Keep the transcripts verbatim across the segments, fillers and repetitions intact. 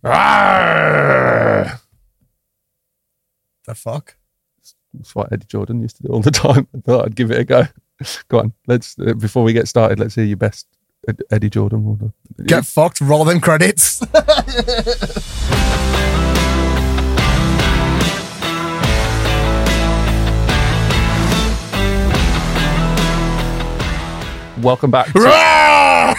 Arrgh! The fuck? That's what Eddie Jordan used to do all the time. I thought I'd give it a go. Go on, let's uh, before we get started, let's hear your best Ed- Eddie Jordan. Order. Get fucked. Roll them credits. Welcome back. To-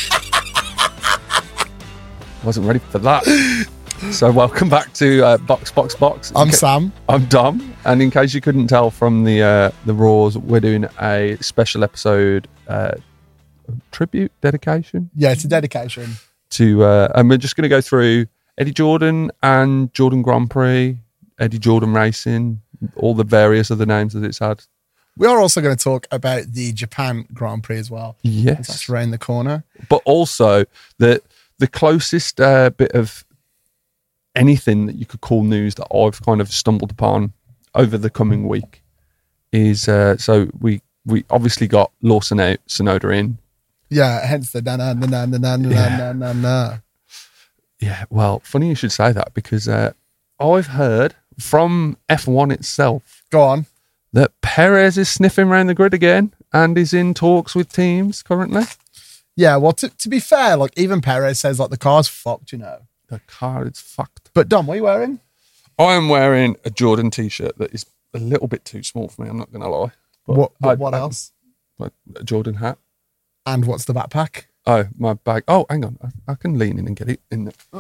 Wasn't ready for that. So welcome back to uh, Box Box Box. I'm ca- Sam. I'm Dom, and in case you couldn't tell from the uh, the Raws, we're doing a special episode uh, tribute dedication Yeah, it's a dedication. to, uh, and we're just going to go through Eddie Jordan and Jordan Grand Prix, Eddie Jordan Racing, all the various other names that it's had. We are also going to talk about the Japan Grand Prix as well. Yes, That's around the corner. but also the the closest uh, bit of anything that you could call news that I've kind of stumbled upon over the coming week is uh, so we we obviously got Lawson out, Sonoda in. Yeah, hence the na na na na na na Yeah. na na na. Yeah, well, funny you should say that because uh, I've heard from F one itself Go on. that Perez is sniffing around the grid again and is in talks with teams currently. Yeah, well, to, to be fair, like even Perez says like the car's fucked, you know. The car is fucked. But Dom, what are you wearing? I am wearing a Jordan t-shirt that is a little bit too small for me, I'm not going to lie. But What what, I- what I- else? A Jordan hat. And what's the backpack? Oh, my bag. Oh, hang on. I, I can lean in and get it in there.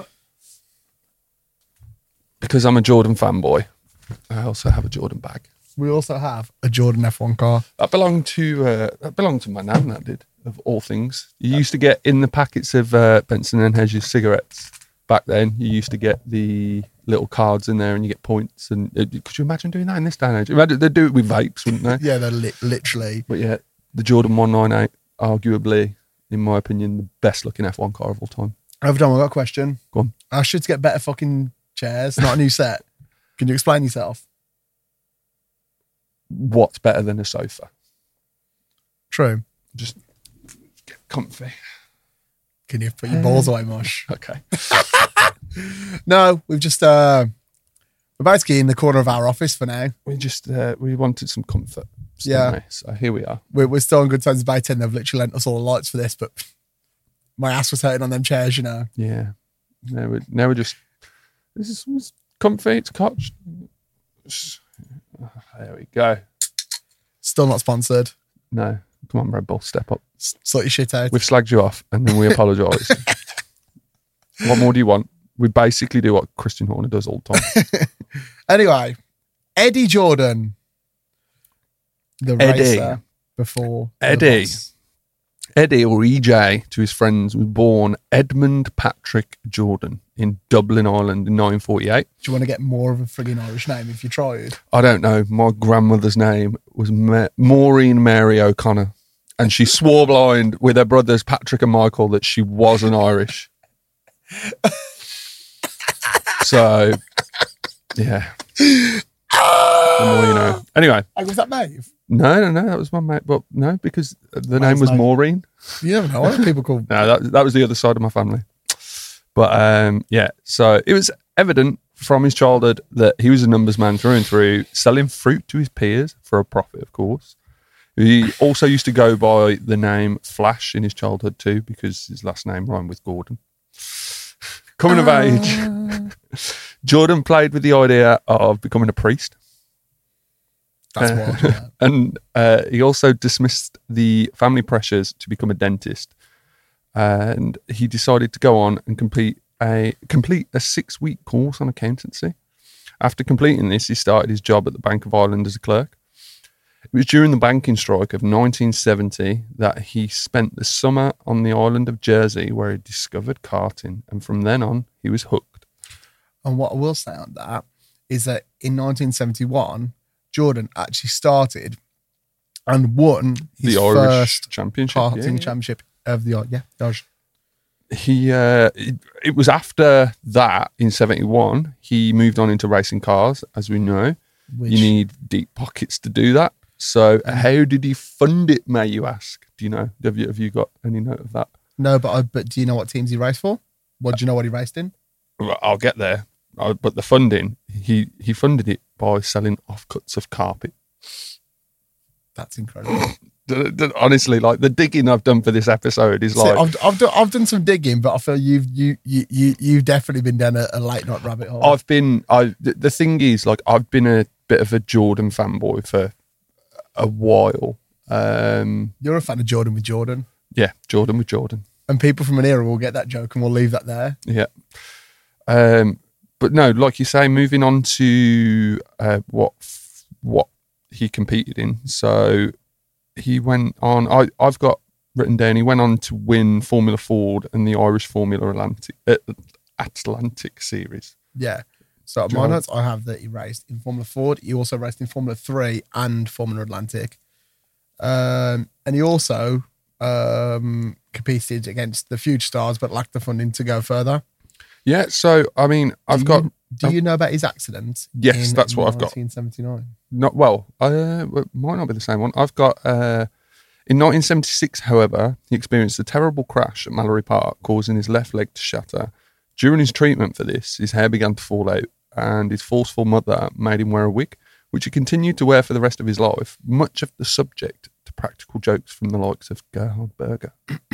Because I'm a Jordan fanboy, I also have a Jordan bag. We also have a Jordan F one car. That belonged to uh, that belonged to my nan. That did, of all things. You used to get in the packets of uh, Benson and Hedges cigarettes back then. You used to get the little cards in there, and you get points. And uh, could you imagine doing that in this day and age? Imagine they'd do it with vapes, wouldn't they? Yeah, they're li- literally. But yeah, the Jordan one ninety-eight, arguably, in my opinion, the best looking F one car of all time. I've done. I've got a question. Go on. I should get better fucking chairs, not a new set. Can you explain yourself? What's better than a sofa? True. Just get comfy. Can you put your balls away, Mush? Okay. No, we've just uh we're basically in the corner of our office for now. We just uh, we wanted some comfort. So Yeah. nice. So here we are. We're, we're still on good terms about ten. They've literally lent us all the lights for this, but my ass was hurting on them chairs, you know. Yeah. Now we're, now we're just this is it's comfy. It's couch. There we go. Still not sponsored. No, come on, Red Bull, step up. S- Sort your shit out. We've slagged you off, and then we apologise. What more do you want? We basically do what Christian Horner does all the time. Anyway, Eddie Jordan, the Eddie. racer before the Eddie. boss. Eddie, or E J to his friends, was born Edmund Patrick Jordan in Dublin, Ireland in nineteen forty-eight. Do you want to get more of a frigging Irish name if you tried? I don't know. My grandmother's name was Ma- Maureen Mary O'Connor, and she swore blind with her brothers Patrick and Michael that she wasn't Irish. So, yeah. The more you know. Anyway, Hey, was that Maeve? no, no, no, that was my mate. But no, because the name Mine's was Maeve. Maureen. You never know. What people call No, that that was the other side of my family. But um, yeah, so it was evident from his childhood that he was a numbers man through and through, selling fruit to his peers for a profit, of course. He also used to go by the name Flash in his childhood too, because his last name rhymed with Gordon. Coming of age, Jordan played with the idea of becoming a priest. That's Uh, wild. Yeah. And uh, he also dismissed the family pressures to become a dentist. And he decided to go on and complete a complete a six week course on accountancy. After completing this, he started his job at the Bank of Ireland as a clerk. It was during the banking strike of nineteen seventy that he spent the summer on the island of Jersey, where he discovered karting, and from then on he was hooked. And what I will say on that is that in nineteen seventy-one, Jordan actually started and won his The Irish first Championship. karting yeah, yeah. championship of the yeah. the Irish. He uh, it, it was after that in seventy-one he moved on into racing cars, as we know. Which, You need deep pockets to do that. So how did he fund it, may you ask? Do you know? Have you have you got any note of that? no, but I, but do you know what teams he raced for? What do you know what he raced in? Well, I'll get there. Uh, But the funding, he, he funded it by selling offcuts of carpet. That's incredible. D- d- Honestly, like the digging I've done for this episode is See, like, I've, I've, done, I've done some digging, but I feel you've you you you you've definitely been down a, a late night rabbit hole. I've been, I, the, the thing is, like, I've been a bit of a Jordan fanboy for a while. Um, You're a fan of Jordan with Jordan, yeah, Jordan with Jordan. and people from an era will get that joke, and we'll leave that there. Yeah. Um, but no, like you say, moving on to uh, what what he competed in. So he went on. I I've got written down. He went on to win Formula Ford and the Irish Formula Atlantic uh, Atlantic Series. Yeah. So at Joe. my notes, I have that he raced in Formula Ford. He also raced in Formula Three and Formula Atlantic, um, and he also um, competed against the Future Stars, but lacked the funding to go further. Yeah. So I mean, I've do got You, do you know about his accident? Yes, in that's what I've got. nineteen seventy-nine. not well. Uh, it might not be the same one. I've got. Uh, in nineteen seventy-six, however, he experienced a terrible crash at Mallory Park, causing his left leg to shatter. During his treatment for this, his hair began to fall out, and his forceful mother made him wear a wig, which he continued to wear for the rest of his life, much of the subject to practical jokes from the likes of Gerhard Berger.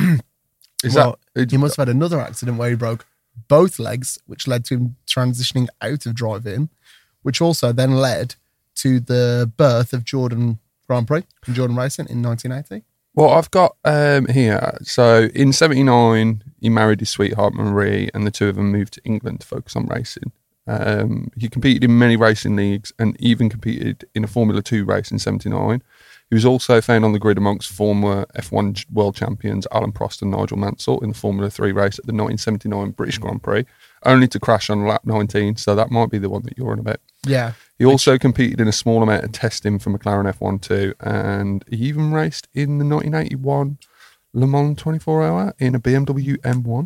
Is Well, that? he must have had another accident where he broke both legs, which led to him transitioning out of driving, which also then led to the birth of Jordan Grand Prix and Jordan Racing in nineteen eighty. Well, I've got um, here. So in seventy-nine, he married his sweetheart Marie, and the two of them moved to England to focus on racing. Um, he competed in many racing leagues and even competed in a Formula Two race in seventy-nine. He was also found on the grid amongst former F one world champions Alan Prost and Nigel Mansell in the Formula Three race at the nineteen seventy-nine British Grand Prix, only to crash on lap nineteen. So that might be the one that you're on about. Yeah. He also competed in a small amount of testing for McLaren F one too, and he even raced in the nineteen eighty-one Le Mans twenty-four hour in a B M W M one.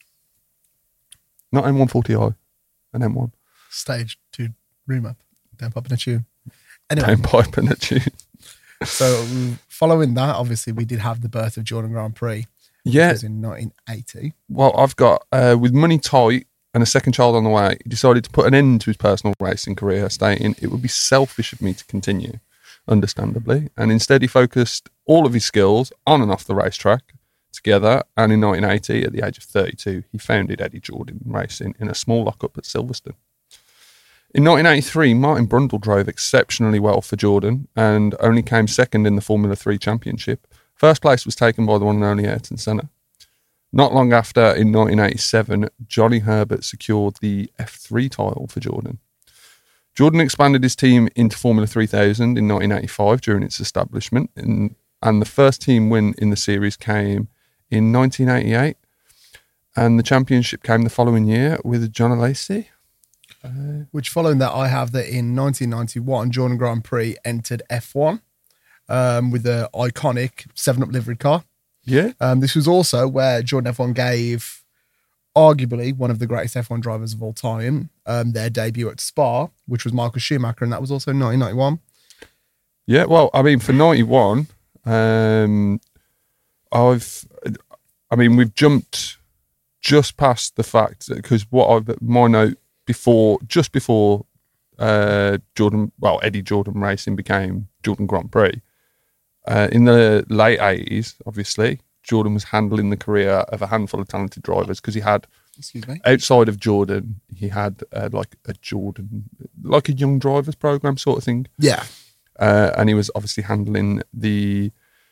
Not M one forty i, an M one. Stage two remap. Down popping a tune. Anyway, Downpipe and a tune. so following that, obviously, we did have the birth of Jordan Grand Prix. Yeah. Which was in nineteen eighty. Well, I've got, uh, with money tight and a second child on the way, he decided to put an end to his personal racing career, stating it would be selfish of me to continue, understandably. And instead, he focused all of his skills on and off the racetrack together. And in nineteen eighty, at the age of thirty-two, he founded Eddie Jordan Racing in a small lockup at Silverstone. In nineteen eighty-three, Martin Brundle drove exceptionally well for Jordan and only came second in the Formula Three Championship. First place was taken by the one and only Ayrton Senna. Not long after, in nineteen eighty-seven, Johnny Herbert secured the F three title for Jordan. Jordan expanded his team into Formula three thousand in nineteen eighty-five during its establishment, and, and the first team win in the series came in nineteen eighty-eight, and the championship came the following year with John Lacey. Uh, Which following that, I have that in nineteen ninety-one, Jordan Grand Prix entered F one um, with the iconic seven up livery car. yeah, Um, this was also where Jordan F one gave arguably one of the greatest F one drivers of all time um, their debut at Spa, which was Michael Schumacher, and that was also nineteen ninety-one. yeah. Well, I mean, for ninety-one, um, I've, I mean, we've jumped just past the fact because what I've my note before, just before uh, Jordan, well, Eddie Jordan Racing became Jordan Grand Prix. Uh, in the late eighties, obviously, Jordan was handling the career of a handful of talented drivers because he had, Excuse me. outside of Jordan, he had uh, like a Jordan, like a young drivers program sort of thing. Yeah. Uh, and he was obviously handling the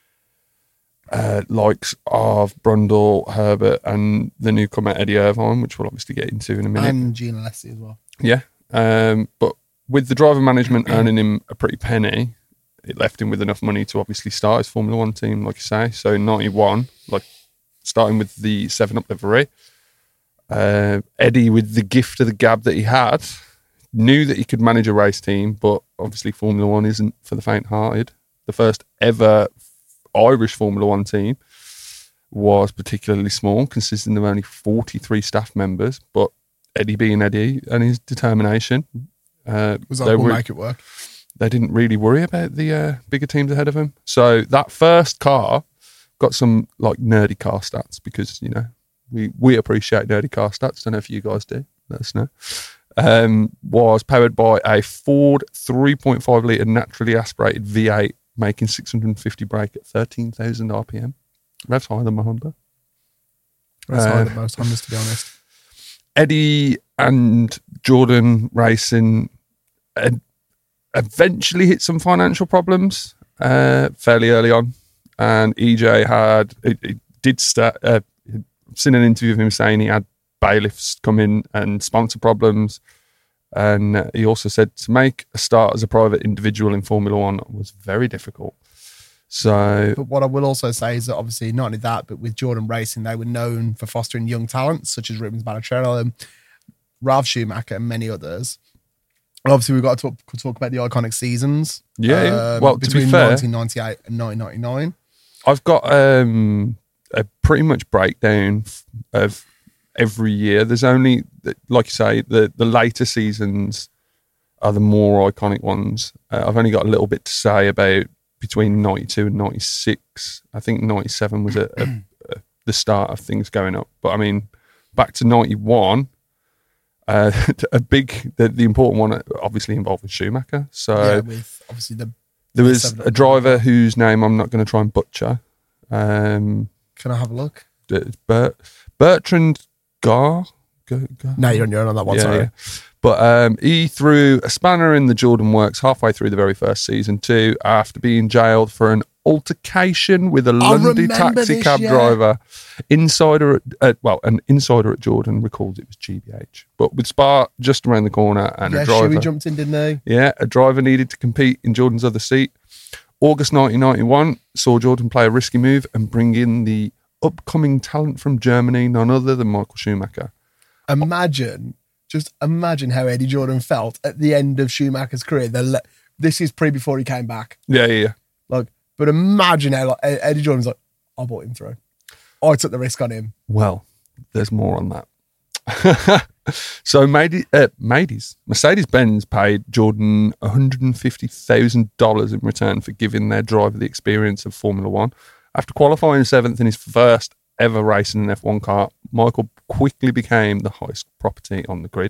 uh, likes of Brundle, Herbert, and the newcomer Eddie Irvine, which we'll obviously get into in a minute. And Gina Leslie as well. Yeah. Um, but with the driver management earning him a pretty penny, it left him with enough money to obviously start his Formula One team, like you say. So in ninety-one, like starting with the seven up livery, uh, Eddie, with the gift of the gab that he had, knew that he could manage a race team, but obviously Formula One isn't for the faint-hearted. The first ever Irish Formula One team was particularly small, consisting of only forty-three staff members, but Eddie being Eddie and his determination, uh, Was they, like, we'll were, make it work. they didn't really worry about the uh, bigger teams ahead of him. So that first car got some like nerdy car stats because, you know, we, we appreciate nerdy car stats. Don't know if you guys do. let us know. Um, was powered by a Ford three point five litre naturally aspirated V eight, making six hundred fifty brake at thirteen thousand R P M. That's higher than my Honda. That's Uh, higher than most Hondas, to be honest. Eddie and Jordan Racing uh, eventually hit some financial problems uh, fairly early on, and E J had it, it did start. Uh, I've seen an interview of him saying he had bailiffs come in and sponsor problems, and uh, he also said to make a start as a private individual in Formula One was very difficult. So, But what I will also say is that obviously not only that, but with Jordan Racing, they were known for fostering young talents such as Rubens Barrichello, Ralf Schumacher, and many others. And obviously, we've got to talk, talk about the iconic seasons. yeah, yeah. um, well, to between be fair, nineteen ninety-eight and nineteen ninety-nine. I've got um, a pretty much breakdown of every year. There's only, like you say, the, the later seasons are the more iconic ones. Uh, I've only got a little bit to say about between ninety-two and ninety-six. I think ninety-seven was a, a, a, the start of things going up. But I mean, back to ninety-one, uh, a big, the, the important one obviously involved Schumacher. So Yeah, with obviously the. there was seven- a driver whose name I'm not going to try and butcher. Um, Can I have a look? it's Bert, Bertrand Gar. Gar, Gar? No, you're on your own on that one. Yeah, sorry. yeah. But um, he threw a spanner in the Jordan works halfway through the very first season too, after being jailed for an altercation with a Lundy remember taxi this, cab yeah. driver. Insider, at, uh, well, an insider at Jordan recalls it was G B H, but with Spa just around the corner and Yeah, a driver. Shuey jumped in, didn't he? Yeah, a driver needed to compete in Jordan's other seat. August nineteen ninety-one saw Jordan play a risky move and bring in the upcoming talent from Germany, none other than Michael Schumacher. Imagine, just imagine how Eddie Jordan felt at the end of Schumacher's career. The le- this is pre before he came back. Yeah, yeah, yeah. Like, but imagine how like, E- Eddie Jordan's like, I brought him through. I took the risk on him. Well, there's more on that. So, Made- uh, Madies, Mercedes-Benz paid Jordan one hundred fifty thousand dollars in return for giving their driver the experience of Formula One. After qualifying seventh in his first ever race in an F one car, Michael quickly became the highest property on the grid.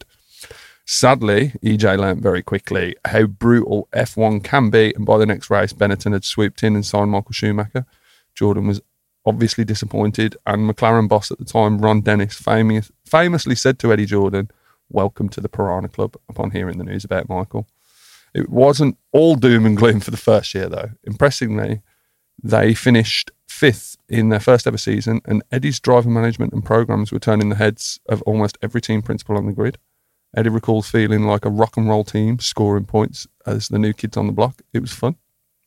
Sadly, E J learnt very quickly how brutal F one can be, and by the next race, Benetton had swooped in and signed Michael Schumacher. Jordan was obviously disappointed, and McLaren boss at the time, Ron Dennis, famous, famously said to Eddie Jordan, "Welcome to the Piranha Club," upon hearing the news about Michael. It wasn't all doom and gloom for the first year, though. Impressingly, they finished fifth in their first ever season, and Eddie's driver management and programs were turning the heads of almost every team principal on the grid. Eddie recalls feeling like a rock and roll team, scoring points as the new kids on the block. It was fun.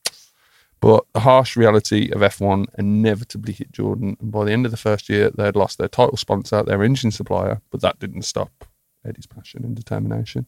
But the harsh reality of F one inevitably hit Jordan, and by the end of the first year, they had lost their title sponsor, their engine supplier, but that didn't stop Eddie's passion and determination.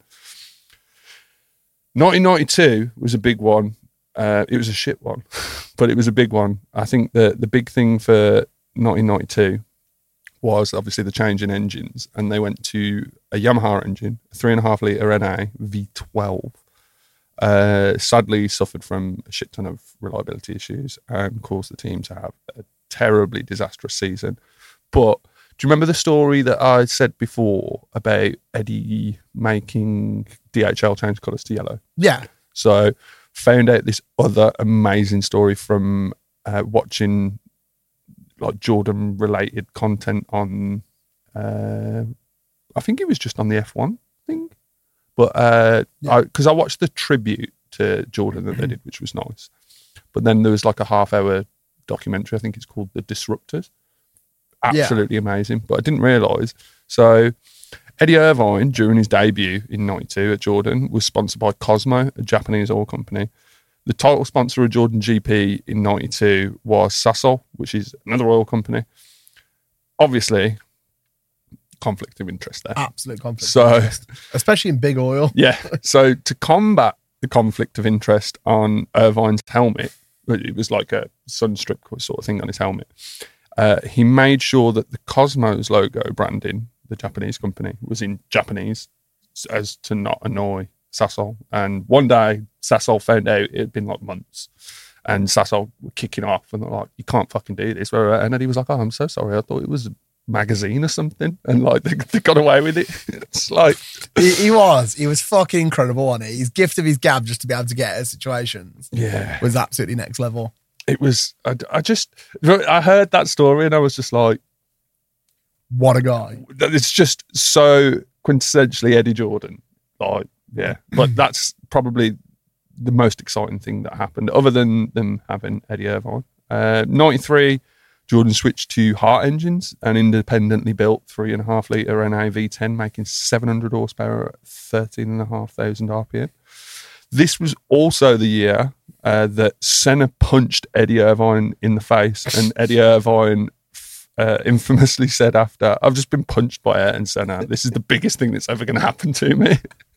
nineteen ninety-two was a big one. Uh, it was a shit one, but it was a big one. I think the, the big thing for nineteen ninety-two was obviously the change in engines, and they went to a Yamaha engine, a three and a half litre N A V twelve. Uh, sadly suffered from a shit ton of reliability issues and caused the team to have a terribly disastrous season. But do you remember the story that I said before about Eddie making D H L change colours to yellow? Yeah. So found out this other amazing story from uh, watching like Jordan related content on, uh, I think it was just on the F one thing. But uh, Yeah. because I, I watched the tribute to Jordan that they did, which was nice. But then there was like a half hour documentary, I think it's called The Disruptors. Absolutely amazing. But I didn't realise. So Eddie Irvine, during his debut in ninety-two at Jordan, was sponsored by Cosmo, a Japanese oil company. The title sponsor of Jordan G P in ninety-two was Sasol, which is another oil company. Obviously, conflict of interest there. Absolute conflict. So- of interest. Especially in big oil. Yeah. So to combat the conflict of interest on Irvine's helmet, it was like a sunstrip sort of thing on his helmet. Uh, he made sure that the Cosmos logo branding, the Japanese company, was in Japanese as to not annoy Sasol. And one day, Sasol found out it had been like months. And Sasol were kicking off and they're like, "You can't fucking do this." And Eddie was like, "Oh, I'm so sorry. I thought it was magazine or something, and like they, they got away with it. It's like he, he was, he was fucking incredible on it. His gift of his gab just to be able to get out of situations, yeah, was absolutely next level. It was. I, I just, I heard that story and I was just like, what a guy! It's just so quintessentially Eddie Jordan. Like, yeah, but that's probably the most exciting thing that happened, other than them having Eddie Irvine. Uh, ninety-three, Jordan switched to Hart engines, an independently built three and a half litre N A V ten, making seven hundred horsepower at thirteen and a half thousand R P M. This was also the year uh, that Senna punched Eddie Irvine in the face, and Eddie Irvine uh, infamously said after, "I've just been punched by Ayrton Senna. This is the biggest thing that's ever going to happen to me."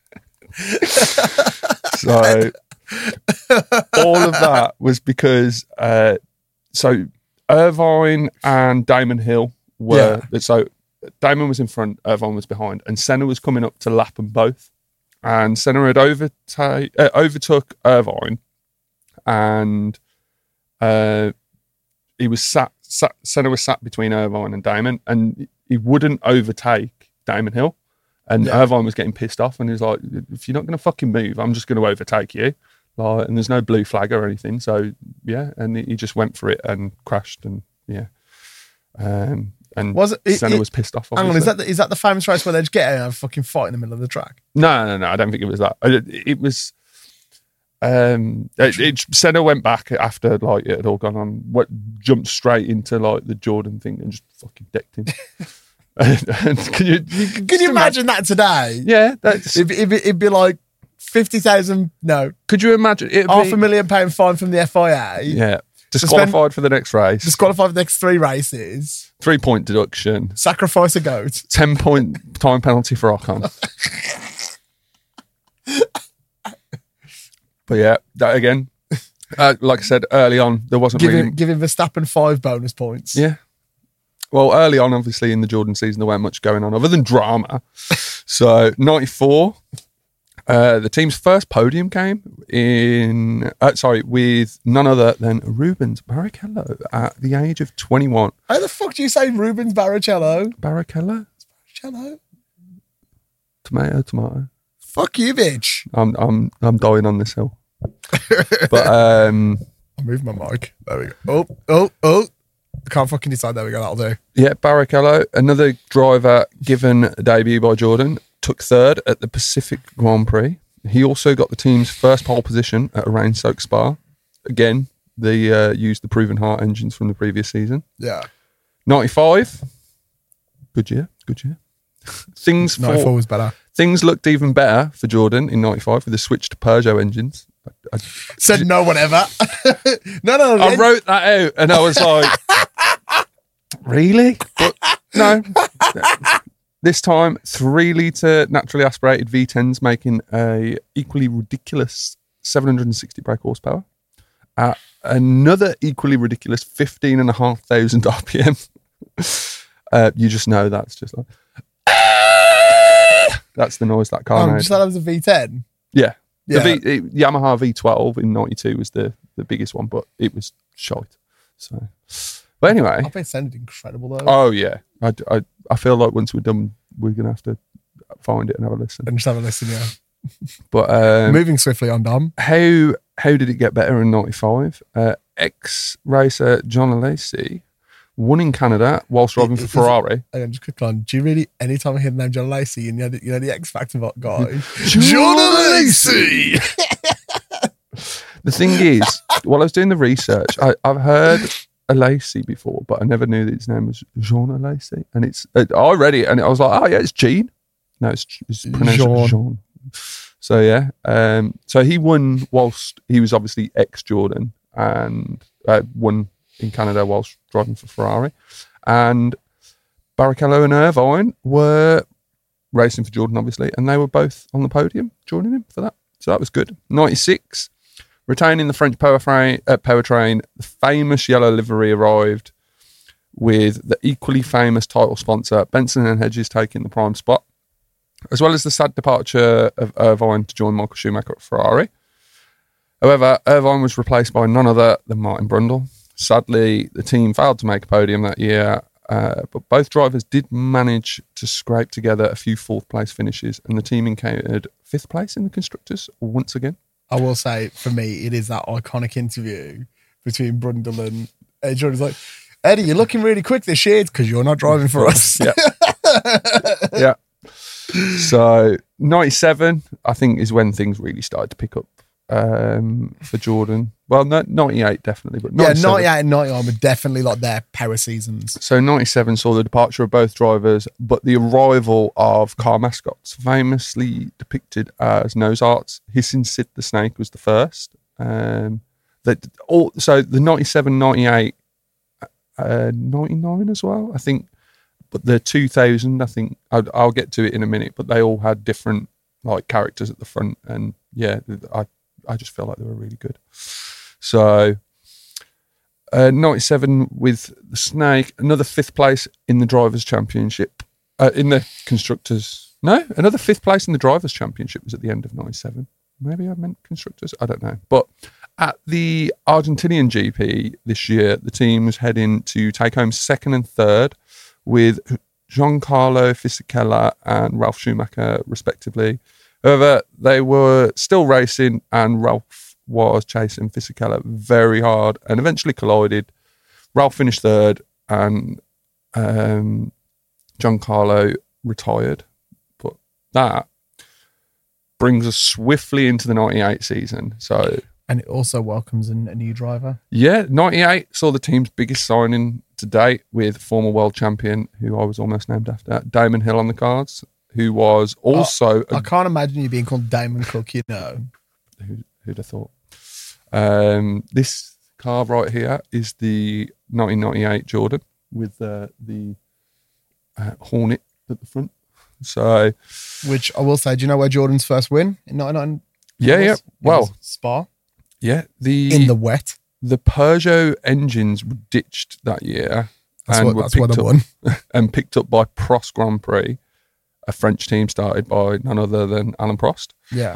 So all of that was because uh, so Irvine and Damon Hill were yeah. so Damon was in front, Irvine was behind, and Senna was coming up to lap them both. And Senna had overtake, uh, overtook Irvine, and uh, he was sat, sat. Senna was sat between Irvine and Damon, and he wouldn't overtake Damon Hill. And yeah. Irvine was getting pissed off, and he was like, "If you're not going to fucking move, I'm just going to overtake you." Like, and there's no blue flag or anything, so yeah. And he just went for it and crashed, and yeah. Um, and was it, Senna it, was pissed off. Hang on, is that the, is that the famous race where they just get out and have a fucking fight in the middle of the track? No, no, no. I don't think it was that. It, it was. Um, it, it, Senna went back after like it had all gone on. What jumped straight into like the Jordan thing and just fucking decked him. and, and can you, you can, can you imagine that today? Yeah, that's it'd, it'd, it'd be like fifty thousand. No, could you imagine? It'd half be, a million pound fine from the F I A. Yeah, disqualified for the next race. Disqualified for the next three races. Three point deduction. Sacrifice a goat. Ten point time penalty for Ocon. But yeah, that again. Uh, like I said early on, there wasn't giving really giving Verstappen five bonus points. Yeah. Well, early on, obviously, in the Jordan season, there weren't much going on other than drama. So, ninety-four, uh, the team's first podium came in, uh, sorry, with none other than Rubens Barrichello at the age of twenty-one. How the fuck do you say Rubens Barrichello? Barrichello? Barrichello? Tomato, tomato. Fuck you, bitch. I'm, I'm, I'm dying on this hill. But, um... I'll move my mic. There we go. Oh, oh, oh. I can't fucking decide. There we go. That'll do. Yeah, Barrichello, another driver given a debut by Jordan, took third at the Pacific Grand Prix. He also got the team's first pole position at a rain-soaked Spa. Again, they uh, used the proven Hart engines from the previous season. Yeah. ninety-five, good year, good year. Things ninety-four for, was better. Things looked even better for Jordan in ninety-five with the switch to Peugeot engines. I, I, Said no one ever. no, no, no. I wrote that out and I was like, really? But no. This time, three litre naturally aspirated V tens making a equally ridiculous seven hundred sixty brake horsepower at another equally ridiculous fifteen and a half thousand R P M. uh, you just know that's just like, that's the noise that car um, made. Just thought it was a V ten. Yeah. Yeah. The v, it, Yamaha V twelve in ninety-two was the, the biggest one, but it was shite. So, but anyway, I bet it sounded incredible though. Oh yeah, I, I, I feel like once we're done, we're gonna have to find it and have a listen. And just have a listen, yeah. But um, moving swiftly on, Dom. How how did it get better in ninety-five? Uh, ex racer John Alesi won in Canada whilst driving for Ferrari. Hang on, just quick on. Do you really, anytime I hear the name John Lacey, and you know the, you know the X Factor guy? John Lacey! The thing is, while I was doing the research, I, I've heard Alesi before, but I never knew that his name was Jean Alesi. And it's, I read it and I was like, oh yeah, it's Jean. No, it's, it's pronounced Jean. Jean. So yeah, um, so he won whilst he was obviously ex-Jordan and uh, won in Canada whilst driving for Ferrari. And Barrichello and Irvine were racing for Jordan, obviously, and they were both on the podium, joining him for that. So that was good. ninety-six, retaining the French powertrain, uh, powertrain, the famous yellow livery arrived with the equally famous title sponsor, Benson and Hedges, taking the prime spot, as well as the sad departure of Irvine to join Michael Schumacher at Ferrari. However, Irvine was replaced by none other than Martin Brundle. Sadly, the team failed to make a podium that year, Uh, but both drivers did manage to scrape together a few fourth place finishes, and the team encountered fifth place in the constructors once again. I will say, for me, it is that iconic interview between Brundle and Eddie Jordan's like, Eddie, you're looking really quick this year because you're not driving for us. Yeah. Yeah. So ninety-seven, I think, is when things really started to pick up um, for Jordan. Well, no, ninety-eight definitely, but Yeah, ninety-seven. ninety-eight and ninety-one were definitely like their power seasons. So ninety-seven saw the departure of both drivers, but the arrival of car mascots, famously depicted as nose arts. Hissing Sid the Snake was the first. Um, that all so the ninety-seven, ninety-eight, uh, ninety-nine as well, I think. But the two thousand, I think, I'll, I'll get to it in a minute, but they all had different like characters at the front. And yeah, I, I just felt like they were really good. So uh, ninety-seven with the Snake, another fifth place in the Drivers' Championship, uh, in the Constructors. No, another fifth place in the Drivers' Championship was at the end of ninety-seven. Maybe I meant Constructors, I don't know. But at the Argentinian G P this year, the team was heading to take home second and third, with Giancarlo Fisichella and Ralf Schumacher, respectively. However, they were still racing, and Ralf was chasing Fisichella very hard and eventually collided. Ralf finished third, and um, Giancarlo retired. But that brings us swiftly into the ninety-eight season. So, And it also welcomes in a new driver. yeah, ninety-eight saw the team's biggest signing to date, with former world champion, who I was almost named after, Damon Hill on the cards, who was also... I can't imagine you being called Damon Cook, you know. Who, who'd have thought? Um, this car right here is the nineteen ninety-eight Jordan with uh, the uh, Hornet at the front. So... Which I will say, do you know where Jordan's first win in ninety-nine Yeah, was? yeah. It Well, was Spa. yeah. The In the wet. the Peugeot engines were ditched that year. That's and what, were that's what picked they up, won. and picked up by Prost Grand Prix, a French team started by none other than Alain Prost, Yeah.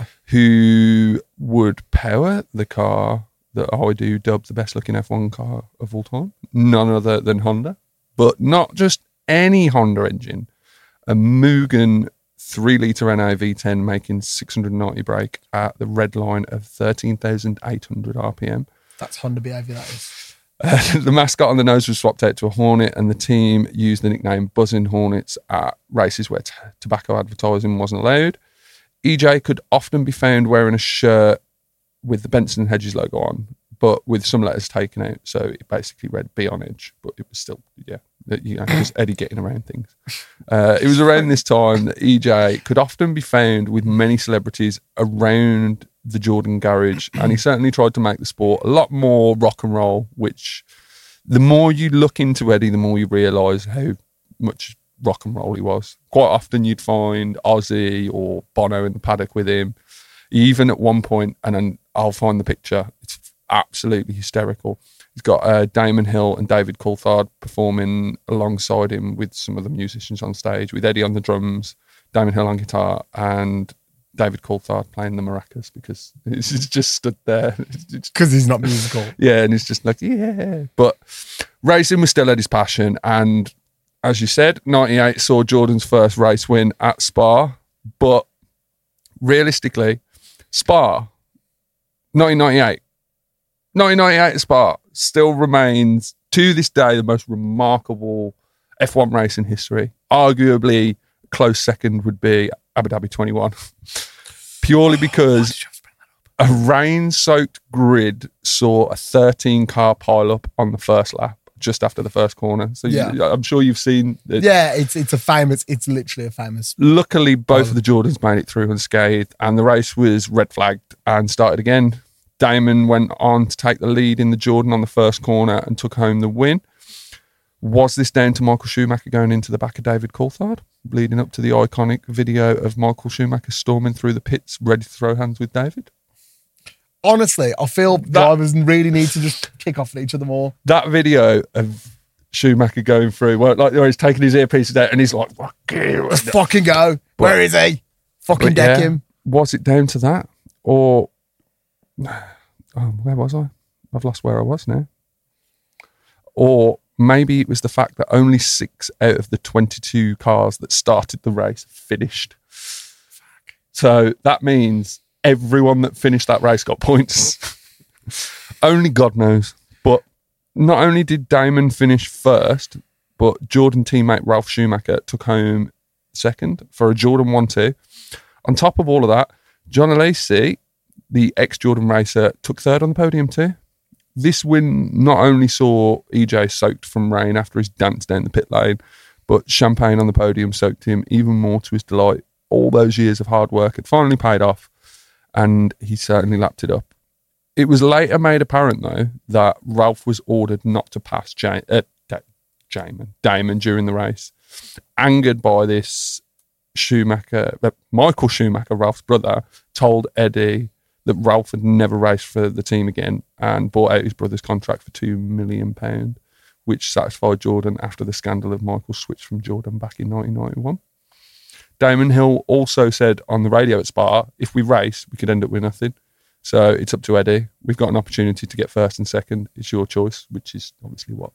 who would power the car that I do dub the best looking F one car of all time, none other than Honda. But not just any Honda engine, a Mugen three litre Renault V ten making six hundred ninety brake at the red line of thirteen thousand eight hundred R P M. That's Honda behaviour, that is. Uh, the mascot on the nose was swapped out to a Hornet, and the team used the nickname Buzzing Hornets at races where t- tobacco advertising wasn't allowed. E J could often be found wearing a shirt with the Benson and Hedges logo on, but with some letters taken out. So it basically read "Be on Edge," but it was still, yeah, you know, just Eddie getting around things. Uh, it was around this time that E J could often be found with many celebrities around the Jordan garage, and he certainly tried to make the sport a lot more rock and roll, which the more you look into Eddie, the more you realise how much rock and roll he was. Quite often you'd find Ozzy or Bono in the paddock with him. Even at one point, and then I'll find the picture, it's absolutely hysterical. He's got uh, Damon Hill and David Coulthard performing alongside him with some of the musicians on stage, with Eddie on the drums, Damon Hill on guitar, and David Coulthard playing the maracas, because he's just stood there. Because he's not musical. Yeah, and he's just like, yeah. But racing was still Eddie's passion, and as you said, ninety-eight saw Jordan's first race win at Spa, but realistically, Spa, nineteen ninety-eight, nineteen ninety-eight at Spa still remains, to this day, the most remarkable F one race in history. Arguably, a close second would be Abu Dhabi twenty-one. Purely because a rain-soaked grid saw a thirteen-car pile-up on the first lap, just after the first corner. So Yeah. you, I'm sure you've seen it. Yeah, it's it's a famous, it's literally a famous. Luckily, both of the Jordans made it through unscathed, and the race was red flagged and started again. Damon went on to take the lead in the Jordan on the first corner and took home the win. Was this down to Michael Schumacher going into the back of David Coulthard, leading up to the iconic video of Michael Schumacher storming through the pits, ready to throw hands with David? Honestly, I feel drivers really need to just kick off at each other more. That video of Schumacher going through, well, like, where he's taking his earpieces out and he's like, fuck you. Let's fucking go. Where is he? Fucking But deck yeah, him. Was it down to that? Or, um, where was I? I've lost where I was now. Or maybe it was the fact that only six out of the twenty-two cars that started the race finished. Fuck. So that means everyone that finished that race got points. Only God knows. But not only did Damon finish first, but Jordan teammate Ralf Schumacher took home second for a Jordan one two. On top of all of that, John Alesi, the ex-Jordan racer, took third on the podium too. This win not only saw E J soaked from rain after his dance down the pit lane, but champagne on the podium soaked him even more to his delight. All those years of hard work had finally paid off, and he certainly lapped it up. It was later made apparent, though, that Ralph was ordered not to pass J- uh, D- Damon, Damon during the race. Angered by this, Schumacher, uh, Michael Schumacher, Ralph's brother, told Eddie that Ralph had never raced for the team again and bought out his brother's contract for two million pounds, which satisfied Jordan after the scandal of Michael's switch from Jordan back in nineteen ninety-one. Damon Hill also said on the radio at Spa, if we race, we could end up with nothing. So it's up to Eddie. We've got an opportunity to get first and second. It's your choice, which is obviously what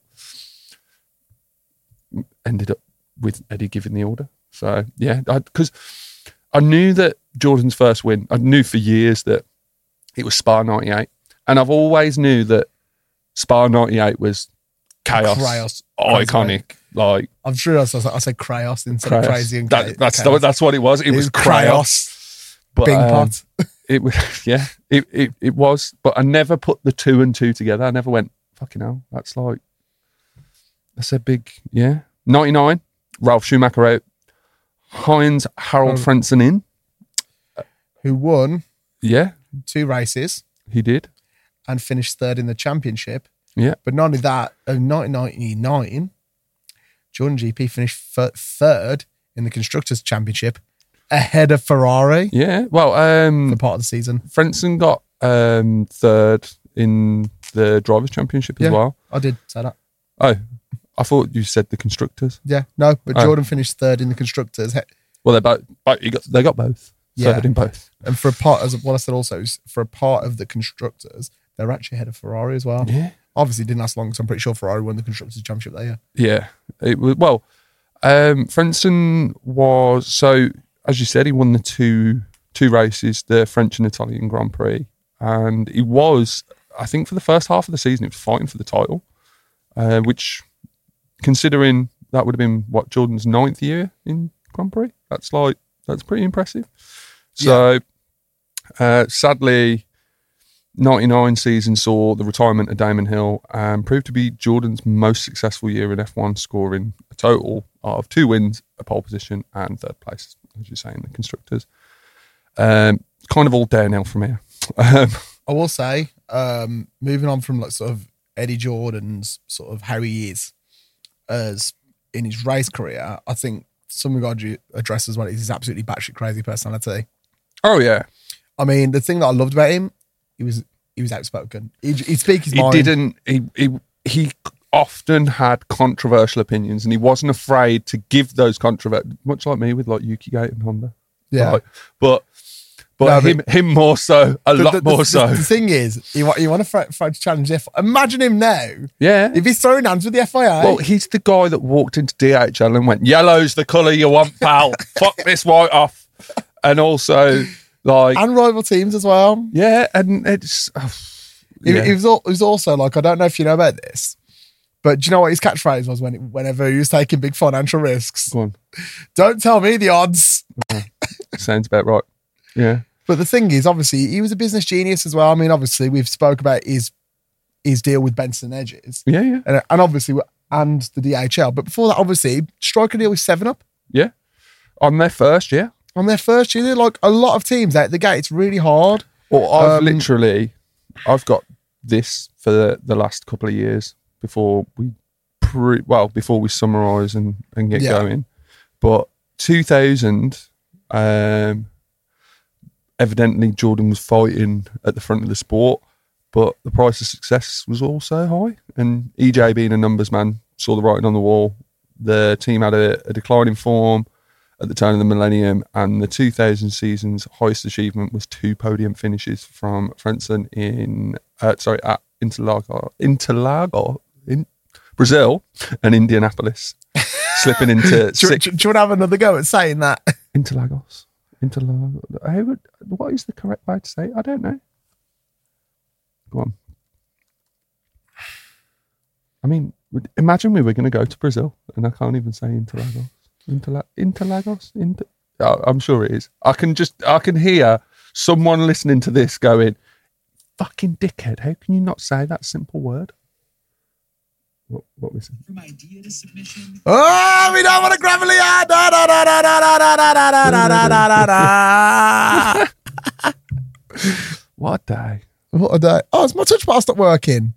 ended up with Eddie giving the order. So, yeah, because I, I knew that Jordan's first win, I knew for years that it was Spa ninety-eight. And I've always knew that Spa ninety-eight was chaos, Chaos. iconic. Like, I'm sure I said, I said Krayos instead Chaos. of crazy and That, chaos. that's, the, that's what it was. It, It was was chaos. But, Bing um, pot. It was, yeah, it, it, it was. But I never put the two and two together. I never went, fucking hell, that's like, that's a big, yeah. ninety-nine, Ralf Schumacher out. Heinz Harald Oh. Frentzen in. Who won Yeah, two races he did. and finished third in the championship. Yeah. But not only that, in nineteen ninety-nine, Jordan G P finished th- third in the Constructors' Championship ahead of Ferrari Yeah. Well, um, for part of the season. Frentzen got um, third in the Drivers' Championship as Yeah. well. I did say that. Oh, I thought you said the Constructors. Yeah, no, but Oh. Jordan finished third in the Constructors. He- Well, they both, both you got, they got both. Yeah. Third in both. And for a part, as what I said also, is for a part of the Constructors, they're actually ahead of Ferrari as well. Yeah. Obviously, it didn't last long because I'm pretty sure Ferrari won the Constructors' Championship that year. Yeah. It was, well, um, Frentzen was, so as you said, he won the two two races, the French and Italian Grand Prix. And he was, I think for the first half of the season, he was fighting for the title, uh, which, considering that would have been, what, Jordan's ninth year in Grand Prix? That's like, that's pretty impressive. So, uh, sadly, ninety-nine season saw the retirement of Damon Hill and proved to be Jordan's most successful year in F one, scoring a total of two wins, a pole position, and third place, as you say, in the Constructors. Um, kind of all downhill from here. Um, I will say, um, moving on from like sort of Eddie Jordan's sort of how he is as in his race career, I think something I'd you address as well is his absolutely batshit crazy personality. oh, yeah. I mean, the thing that I loved about him, he was he was outspoken. He'd, he'd speak his He mind. didn't, he, he, he often had controversial opinions and he wasn't afraid to give those controversial, much like me with like Yuki Gate and Honda. Yeah. Like, but but, No, but- him, him more so, a The- lot the, the, more the, so. The thing is, you want you want to throw, throw to challenge F. Imagine him now Yeah. if he's throwing hands with the F I A. Well, he's the guy that walked into D H L and went, yellow's the colour you want, pal. Fuck this white off. And also, like, and rival teams as well. yeah, and it's... oh, He, yeah. he was al- he was also like, I don't know if you know about this, but do you know what his catchphrase was when whenever he was taking big financial risks? Go on. Don't tell me the odds. Sounds about right. Yeah. But the thing is, obviously, he was a business genius as well. I mean, obviously, we've spoke about his his deal with Benson Edges, Yeah, yeah. and, and obviously, and the D H L. But before that, obviously, strike a deal with Seven Up Yeah. On their first, yeah. on their first year. Like a lot of teams out the gate, it's really hard. Or I've Um, literally, I've got this for the, the last couple of years before we, pre, well, before we summarise and, and get Yeah. going. But two thousand, um, evidently Jordan was fighting at the front of the sport, but the price of success was also high. And E J, being a numbers man, saw the writing on the wall. The team had a, a decline in form at the turn of the millennium, and the two thousand season's highest achievement was two podium finishes from Frentzen in, uh, sorry, at Interlagos, Interlagos, in Brazil and Indianapolis, slipping into Do, you- six, do, you want to have another go at saying that? Interlagos. Interlagos. How would, what is the correct way to say it? I don't know. Go on. I mean, imagine we were going to go to Brazil and I can't even say Interlagos. Interla- Interlagos? Inter- oh, I'm sure it is. I can just, I can hear someone listening to this going, fucking dickhead, how can you not say that simple word? What, what was it? From idea to submission. Oh, we don't want to gravelly. Da, da, da, da, da, da, da, da, da, da, da, da, da. What day? What a day. Oh, is my touch bar stopped working?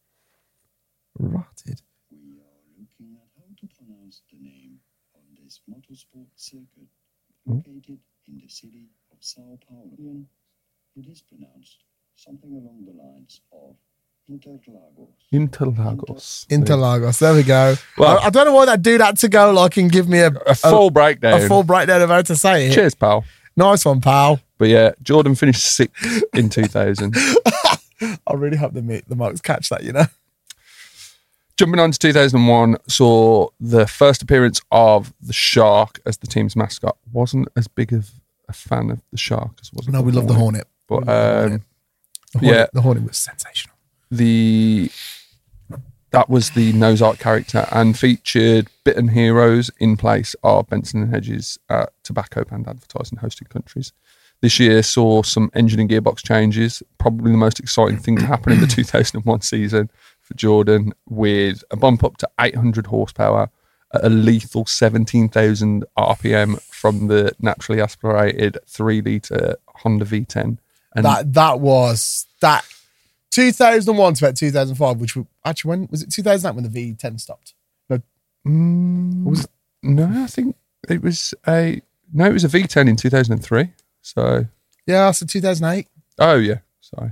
Rotted. We are looking at how to pronounce the name on this motorsport circuit located in the city of Sao Paulo. It is pronounced something along the lines of Interlagos. Interlagos. Interlagos. There we go. Well- I, I don't know why that dude had to go like and give me a, A full breakdown. a full breakdown of how to say it. Cheers, pal. Nice one, pal. But yeah, Jordan finished sixth in two thousand. I really hope the mi- the marks catch that, you know. Jumping on to two thousand one, saw the first appearance of the Shark as the team's mascot. Wasn't as big of a fan of the Shark as was. No, we love the Hornet. But We love the um, Hornet. The Hornet, yeah. the Hornet was sensational. the that was the nose art character and featured bitten heroes in place of Benson and Hedges at tobacco and advertising hosted countries. This year saw some engine and gearbox changes, probably the most exciting thing to happen in the two thousand one season for Jordan, with a bump up to eight hundred horsepower at a lethal seventeen thousand R P M from the naturally aspirated three litre Honda V ten. And That that was that two thousand one to about two thousand five, which were, actually when was it two thousand eight when the V ten stopped? No, Mm, was it? no, I think it was a no, it was a V ten in two thousand three. So, Yeah, so two thousand eight. oh yeah, sorry.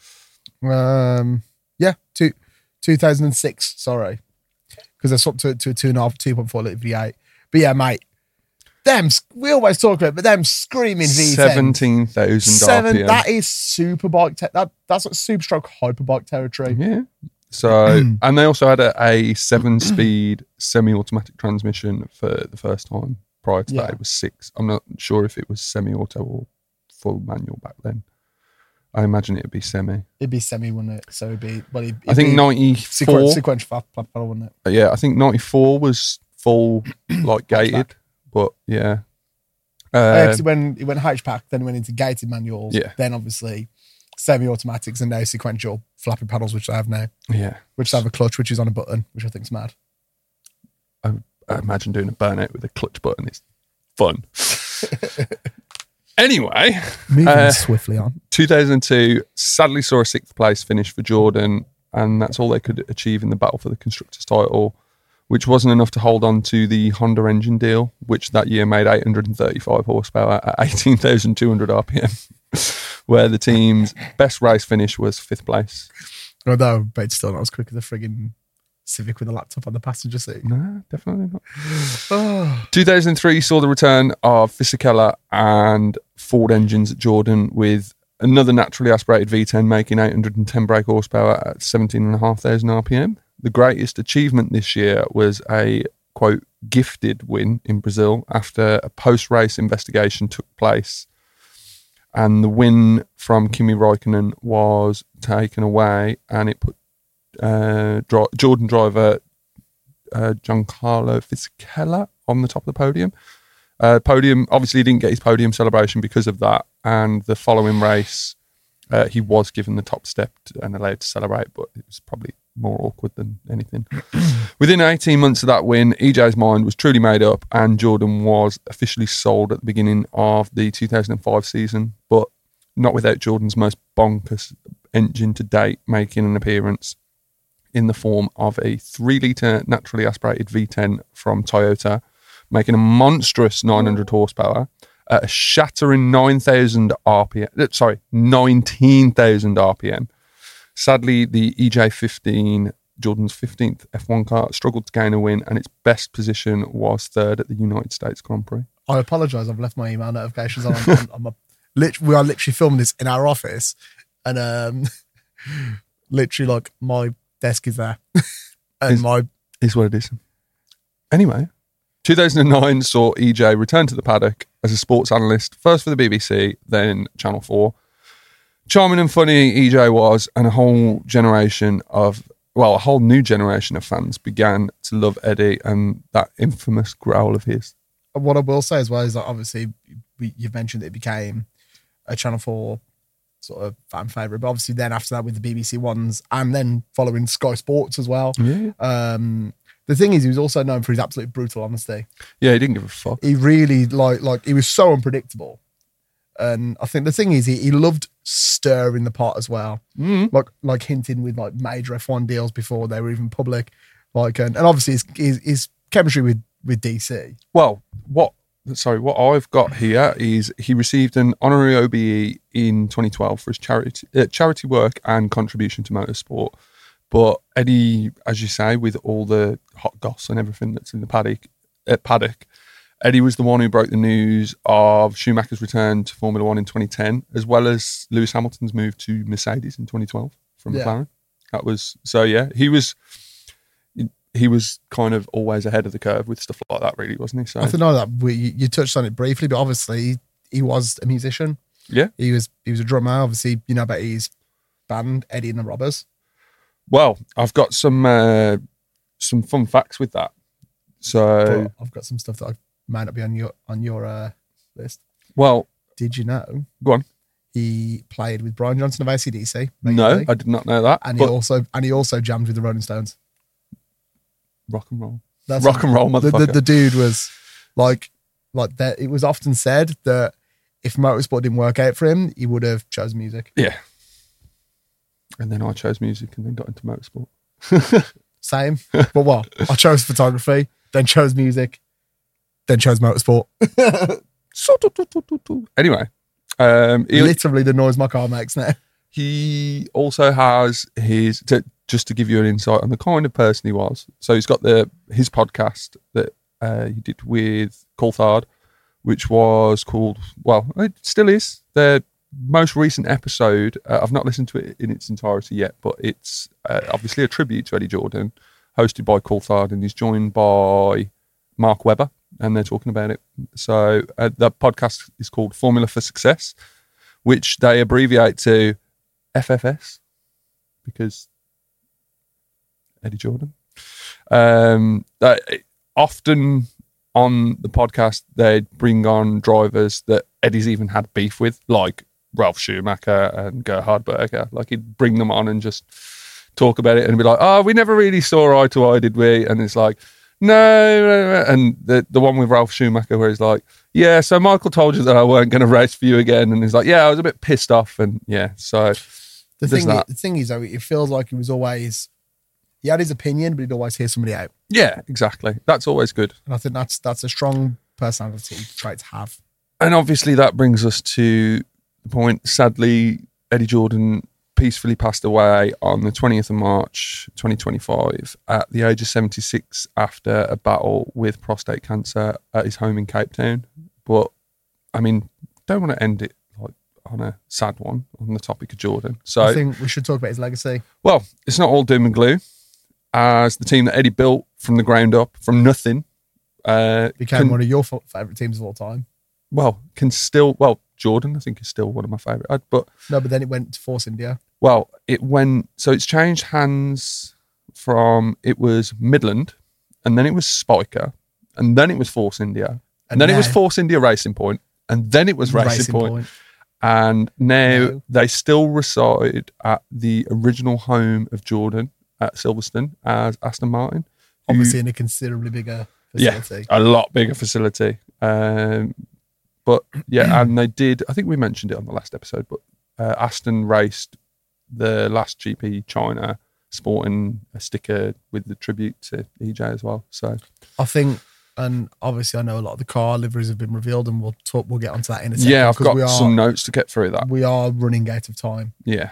Um, yeah, two, two thousand six. Sorry, because I swapped to, to a two and a half, two point four litre V eight. But yeah, mate, them we always talk about, it, but them screaming V ten, Seventeen thousand seven. R P M. That is superbike. Te- that that's like super stroke hyperbike territory. Yeah. So, and they also had a, a seven-speed semi-automatic transmission for the first time. Prior to Yeah. that, it was six. I'm not sure if it was semi-auto or full manual back then. I imagine it'd be semi. It'd be semi, wouldn't it? So it'd be. Well, it'd, I think it'd be ninety-four. sequen- sequential flat flat pedal, wouldn't it? Yeah, I think ninety-four was full, like gated. But yeah. Uh, Uh, 'cause it went it went hatchback, then it went into gated manuals, Yeah. then obviously semi-automatics, and now sequential flappy pedals, which I have now, yeah. which have a clutch, which is on a button, which I think's mad. I imagine doing a burnout with a clutch button is fun. Anyway, Moving Uh, swiftly on. two thousand two sadly saw a sixth place finish for Jordan, and that's all they could achieve in the battle for the constructors' title, which wasn't enough to hold on to the Honda engine deal, which that year made eight hundred thirty-five horsepower at eighteen thousand two hundred R P M, where the team's best race finish was fifth place. Although, but it's still not as quick as a friggin' Civic with a laptop on the passenger seat. No, definitely not. Oh. two thousand three saw the return of Fisichella and Ford engines at Jordan, with another naturally aspirated V ten making eight hundred ten brake horsepower at seventeen thousand five hundred R P M. The greatest achievement this year was a, quote, gifted win in Brazil after a post-race investigation took place. And the win from Kimi Räikkönen was taken away, and it put uh, dri- Jordan driver uh, Giancarlo Fisichella on the top of the podium. Uh, podium, obviously, he didn't get his podium celebration because of that. And the following race, uh, he was given the top step and allowed to celebrate, but it was probably more awkward than anything. Within eighteen months of that win, E J's mind was truly made up, and Jordan was officially sold at the beginning of the two thousand five season, but not without Jordan's most bonkers engine to date making an appearance in the form of a three litre naturally aspirated V ten from Toyota, making a monstrous nine hundred horsepower at a shattering nine thousand R P M. Sorry, nineteen thousand R P M. Sadly, the E J fifteen, Jordan's fifteenth F one car, struggled to gain a win, and its best position was third at the United States Grand Prix. I apologise. I've left my email notifications on. on, on my, lit, we are literally filming this in our office, and um, literally, like, my desk is there. And Is- my Is what it is. Anyway, two thousand nine saw E J return to the paddock as a sports analyst, first for the B B C, then Channel four. Charming and funny E J was, and a whole generation of, well, a whole new generation of fans began to love Eddie and that infamous growl of his. what I will say as well is that obviously we, you've mentioned that it became a Channel four sort of fan favourite, but obviously then after that with the B B C ones and then following Sky Sports as well. Yeah. Um, the thing is, he was also known for his absolute brutal honesty. Yeah, he didn't give a fuck. He really like like he was so unpredictable, and I think the thing is he, he loved stirring the pot as well, Mm. like like hinting with like major F one deals before they were even public, like and, and obviously his, his his chemistry with with D C. Well, what sorry, what I've got here is he received an honorary O B E in twenty twelve for his charity uh, charity work and contribution to motorsport. But Eddie, as you say, with all the hot goss and everything that's in the paddock, uh, paddock, Eddie was the one who broke the news of Schumacher's return to Formula One in twenty ten, as well as Lewis Hamilton's move to Mercedes in twenty twelve from Yeah. McLaren. That was so. Yeah, he was. He was kind of always ahead of the curve with stuff like that, really, wasn't he? So I think know that we, you touched on it briefly, but obviously he, he was a musician. yeah. He was he was a drummer. Obviously, you know about his band Eddie and the Robbers. Well, I've got some uh, some fun facts with that. So, But I've got some stuff that I might not be on your on your uh, list. well, Did you know go on. he played with Brian Johnson of A C D C? No, regularly? I did not know that. and he But also and he also jammed with the Rolling Stones. rock and roll, That's rock and roll, the, motherfucker. the, the dude was like like that. It was often said that if motorsport didn't work out for him, he would have chosen music. yeah. And then I chose music, and then got into motorsport. Same, but what I chose photography, then chose music, then chose motorsport. Anyway, um, he, Literally the noise my car makes now. he also has his to, just to give you an insight on the kind of person he was. So he's got the his podcast that uh, he did with Coulthard, which was called, well, it still is the most recent episode. Uh, I've not listened to it in its entirety yet, but it's uh, obviously a tribute to Eddie Jordan, hosted by Coulthard, and he's joined by Mark Webber, and they're talking about it. So uh, the podcast is called Formula for Success, which they abbreviate to F F S because Eddie Jordan. Um, that often on the podcast they bring on drivers that Eddie's even had beef with, like Ralph Schumacher and Gerhard Berger. Like he'd bring them on and just talk about it and be like, "Oh, we never really saw eye to eye, did we?" And it's like, "No." no, no." And the the one with Ralph Schumacher where he's like, "Yeah, so Michael told you that I weren't going to race for you again," and he's like, "Yeah, I was a bit pissed off," and yeah, so. The There's thing, that. the thing is, though, it feels like he was always, he had his opinion, but he'd always hear somebody out. Yeah, exactly. That's always good. And I think that's that's a strong personality trait to have. And obviously that brings us to the point. Sadly, Eddie Jordan peacefully passed away on the twentieth of March, twenty twenty-five at the age of seventy-six after a battle with prostate cancer at his home in Cape Town. But, I mean, don't want to end it like on a sad one on the topic of Jordan. So, I think we should talk about his legacy. well, it's not all doom and gloom, as the team that Eddie built from the ground up, from nothing, uh, Became can- one of your favourite teams of all time. well, can still, well, Jordan, I think, is still one of my favourite. But, No, but then it went to Force India. well, it went, so it's changed hands from, it was Midland, and then it was Spiker, and then it was Force India, and, then it was now- Force India Racing Point, and then it was Racing, Point. And now No. they still reside at the original home of Jordan at Silverstone as Aston Martin. who- Obviously in a considerably bigger facility. a lot bigger facility. Um, but yeah, and they did, I think we mentioned it on the last episode, but uh, Aston raced the last G P China sporting a sticker with the tribute to E J as well. So I think, and obviously I know a lot of the car liveries have been revealed, and we'll talk. We'll get onto that in a second. yeah, I've 'cause got we are, some notes to get through that. We are running out of time. Yeah.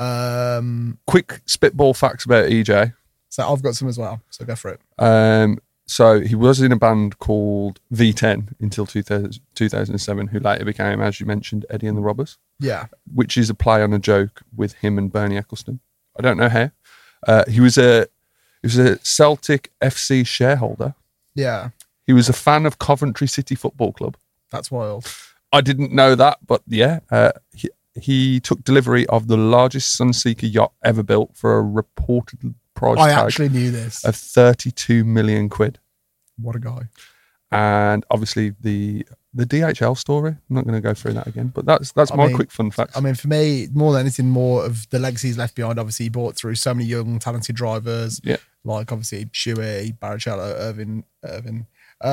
Um, Quick spitball facts about E J. so I've got some as well. So go for it. Um, so he was in a band called V ten until two thousand, two thousand seven, who later became, as you mentioned, Eddie and the Robbers, Yeah. which is a play on a joke with him and Bernie Ecclestone. I don't know how. Uh, he was a He was a Celtic F C shareholder. Yeah, He was a fan of Coventry City Football Club. that's wild. I didn't know that, but yeah, uh, he, he took delivery of the largest Sunseeker yacht ever built for a reported price I tag actually knew this. of thirty-two million quid. What a guy. And obviously the the D H L story. I'm not going to go through that again, but that's that's I my mean, quick fun fact. I mean, for me, more than anything, more of the legacy he's left behind. Obviously, he brought through so many young, talented drivers. Yeah. Like, obviously, Shuey, Barrichello, Irvin, Irvin.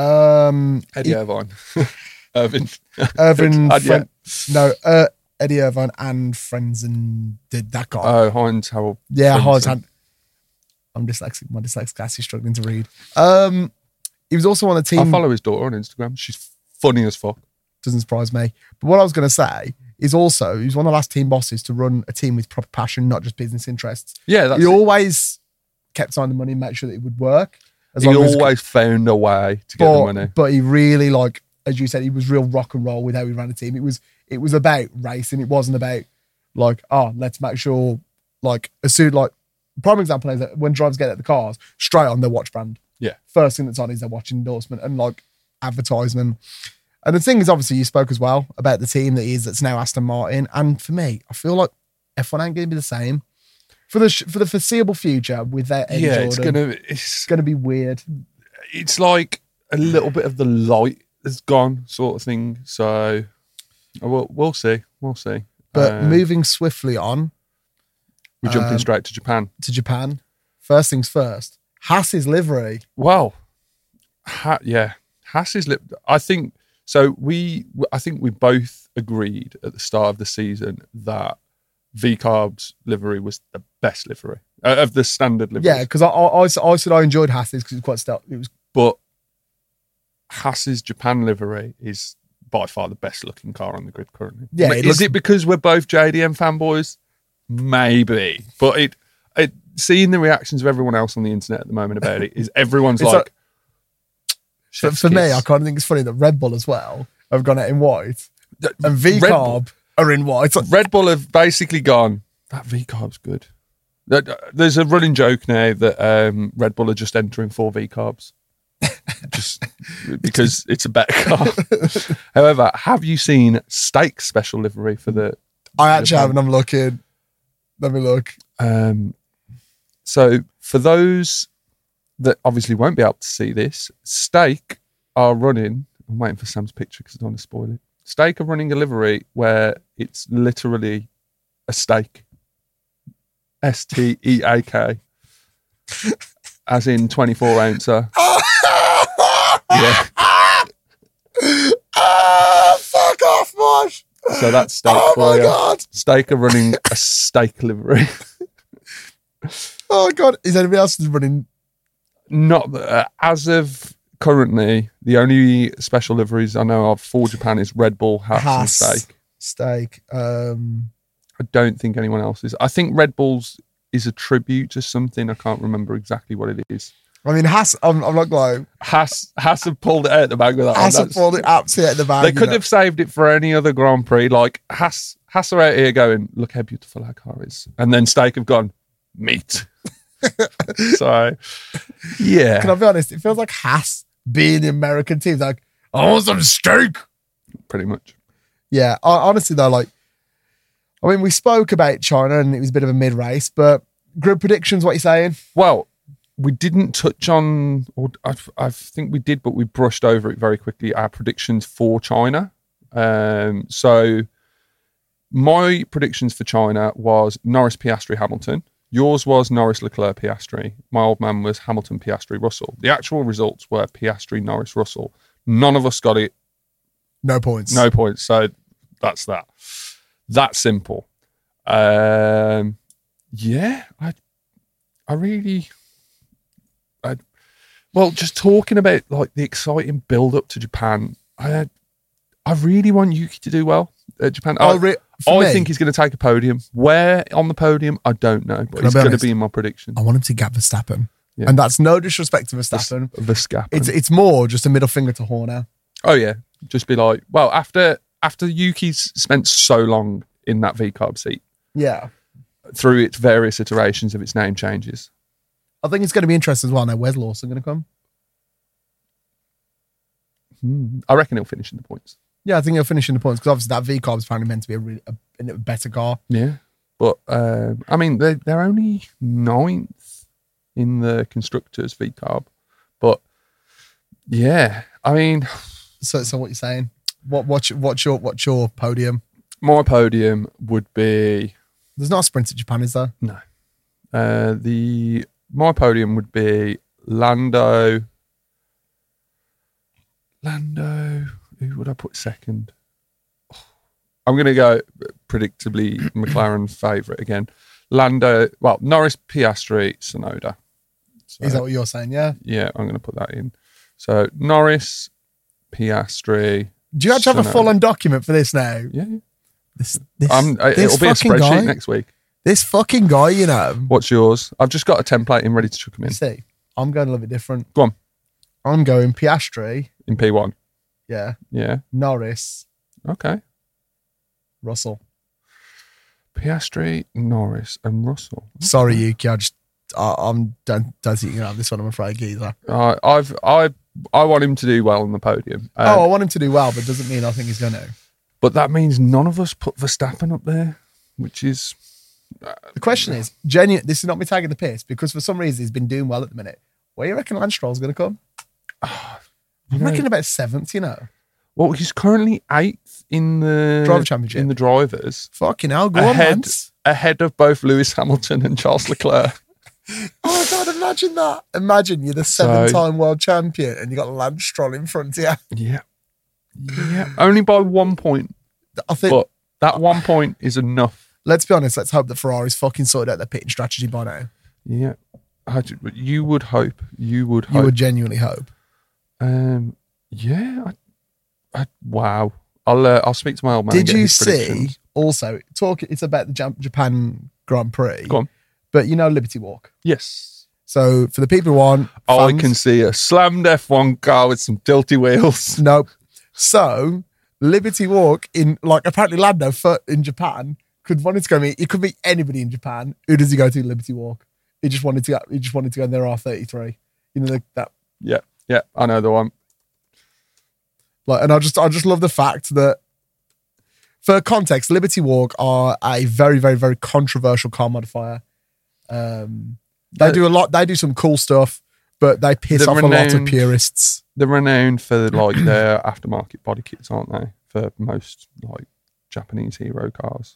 Um, Eddie he- Irvine, Irvin, Irvin, Uh, yeah. Fren- no, uh, Eddie Irvine and friends and did that guy. Oh, Heinz Harold. yeah, Frentzen. Heinz had. I'm dyslexic. My dyslexic is struggling to read. Um, he was also on a I team. follow his daughter on Instagram. She's funny as fuck. Doesn't surprise me. But what I was going to say is also he was one of the last team bosses to run a team with proper passion, not just business interests. Yeah, that's he it. always kept on the money, make sure that it would work. As He long as- always found a way to get but, the money. but he really, like as you said, he was real rock and roll with how he ran the team. It was it was about racing. It wasn't about like, oh, let's make sure like as soon like prime example is that when drivers get out the cars, straight on their watch brand. Yeah. First thing that's on is their watch endorsement and like advertisement. And the thing is, obviously, you spoke as well about the team that is that's now Aston Martin. And for me, I feel like F one ain't going to be the same for the sh- for the foreseeable future without Eddie Yeah, Jordan. it's gonna it's It's going to be weird. it's like a little bit of the light has gone, sort of thing. So we'll we'll see, we'll see. But Uh, moving swiftly on we're jumping um, straight to Japan. to Japan, first things first. Haas's livery. Well, ha- yeah, Haas's lip. I think so. We, I think we both agreed at the start of the season that V Carb's livery was the best livery uh, of the standard livery. Yeah, because I, I, I, I said I enjoyed Haas's because it was quite stealth. It was but Haas's Japan livery is by far the best looking car on the grid currently. Yeah, I mean, it is looks- it because we're both J D M fanboys? Maybe, but it, it seeing the reactions of everyone else on the internet at the moment about it is everyone's It's like, like- for, chef's for me, kiss. I kind of think it's funny that Red Bull as well have gone out in white Th- and V Red Carb are in white. It's like, Red Bull have basically gone, that V carb's good. That- uh, There's a running joke now that um, Red Bull are just entering four V carbs. Just because it's a better car. However, have you seen Steak special livery for the I actually Japan? haven't. I'm looking. Let me look. Um, so for those that obviously won't be able to see this, Steak are running. I'm waiting for Sam's picture because I don't want to spoil it. Steak are running a livery where it's literally a steak, S T E A K, as in twenty-four ouncer. Yeah, Ah, fuck off, Mosh. so that's Steak Oh for my you. god. Steak are running a steak livery. Oh god. Is anybody else running? Not uh, as of currently, the only special liveries I know of for Japan is Red Bull, Haas, Haas. and Steak. Steak. Um, I don't think anyone else is. I think Red Bull's is a tribute to something. I can't remember exactly what it is. I mean, Haas. I'm, I'm not going. Haas, Haas have pulled it out the bag with that. Haas one. have That's- pulled it absolutely out the bag. They you could know. have saved it for any other Grand Prix. Like Haas, Haas are out here going, look how beautiful our car is. And then Steak have gone, meat. So, yeah. Can I be honest? It feels like Haas being the American team. Like, I want some steak. Pretty much. Yeah, I, honestly though, like, I mean, we spoke about China and it was a bit of a mid race, but grid predictions. What you saying? Well, we didn't touch on, or I, I think we did, but we brushed over it very quickly, our predictions for China. Um, so my predictions for China was Norris, Piastri, Hamilton. Yours was Norris, Leclerc, Piastri. My old man was Hamilton, Piastri, Russell. The actual results were Piastri, Norris, Russell. None of us got it. No points. No points. So that's that. That simple. Um, yeah, I, I really, I, well, just talking about like the exciting build up to Japan. I, I really want Yuki to do well at Japan. I, I, re- for I me, think he's going to take a podium. Where on the podium, I don't know, but Can I he's be going to honest? be in my prediction. I want him to gap Verstappen, Yeah. and that's no disrespect to Verstappen. Verstappen. It's it's more just a middle finger to Horner. Oh yeah, just be like, well, after after Yuki's spent so long in that V carb seat Yeah, through its various iterations of its name changes, I think it's going to be interesting as well. Now, where's Lawson going to come? Hmm. I reckon he'll finish in the points. Yeah, I think he'll finish in the points because obviously that V-Carb is apparently meant to be a, really, a, a better car. Yeah. But, um, I mean, they're, they're only ninth in the Constructors V-Carb. But, yeah, I mean... So, so what you're saying? What, what's, what's, your, what's your podium? My podium would be... There's not a sprint at Japan, is there? No. Uh, the My podium would be Lando... Lando... Who would I put second? I'm going to go predictably McLaren favourite again. Lando, well, Norris, Piastri, Tsunoda. So, Is that what you're saying? Yeah. Yeah, I'm going to put that in. So Norris, Piastri. Do you actually have a Tsunoda. full-on document for this now? Yeah. This, this, Um, this it'll be a fucking spreadsheet guy, next week. This fucking guy, you know. What's yours? I've just got a template in ready to chuck them in. See, I'm going a little bit different. Go on. I'm going Piastri. In P one. Yeah. Yeah. Norris. Okay. Russell. Piastri, Norris, and Russell. Sorry, Yuki. I just, I, I'm don't don't think you can have this one. I'm afraid, geezer. Uh, I've I I want him to do well on the podium. Um, oh, I want him to do well, but doesn't mean I think he's going to. But that means none of us put Verstappen up there, which is The question is, genuine. This is not me tagging the piss because for some reason he's been doing well at the minute. Where do you reckon Lance Stroll's going to come? I'm know- reckoning about seventh. You know, well, he's currently eighth in the Driver Championship. in the drivers, fucking hell, go on, ahead Lance. ahead of both Lewis Hamilton and Charles Leclerc. Oh my god, imagine that! Imagine you're the So- seven-time world champion and you got Lance Stroll in front of you. Yeah, yeah, only by one point, I think. but that one point is enough. Let's be honest. Let's hope that Ferrari's fucking sorted out their pitting strategy by now. Yeah, I, ju- you would hope. You would You hope. would genuinely hope. Um, yeah. I, I, wow. I'll uh, I'll speak to my old man. and Did get you his see? predictions. Also, talk. It's about the Jam- Japan Grand Prix. Go on. But you know Liberty Walk. Yes. So for the people who aren't, Oh, I fans- can see a slammed F one car with some tilty wheels. Nope. So Liberty Walk in like apparently Lando for, in Japan could wanted to go meet. He could meet anybody in Japan. Who does he go to? Liberty Walk. He just wanted to. Go, he just wanted to go in their R thirty-three. You know like that. Yeah, yeah, I know the one. Like, and I just I just love the fact that. For context, Liberty Walk are a very, very, very controversial car modifier. Um, they They're- do a lot. They do some cool stuff, but they piss They're off a lot of renowned- purists. They're renowned for like their aftermarket body kits, aren't they? For most like Japanese hero cars.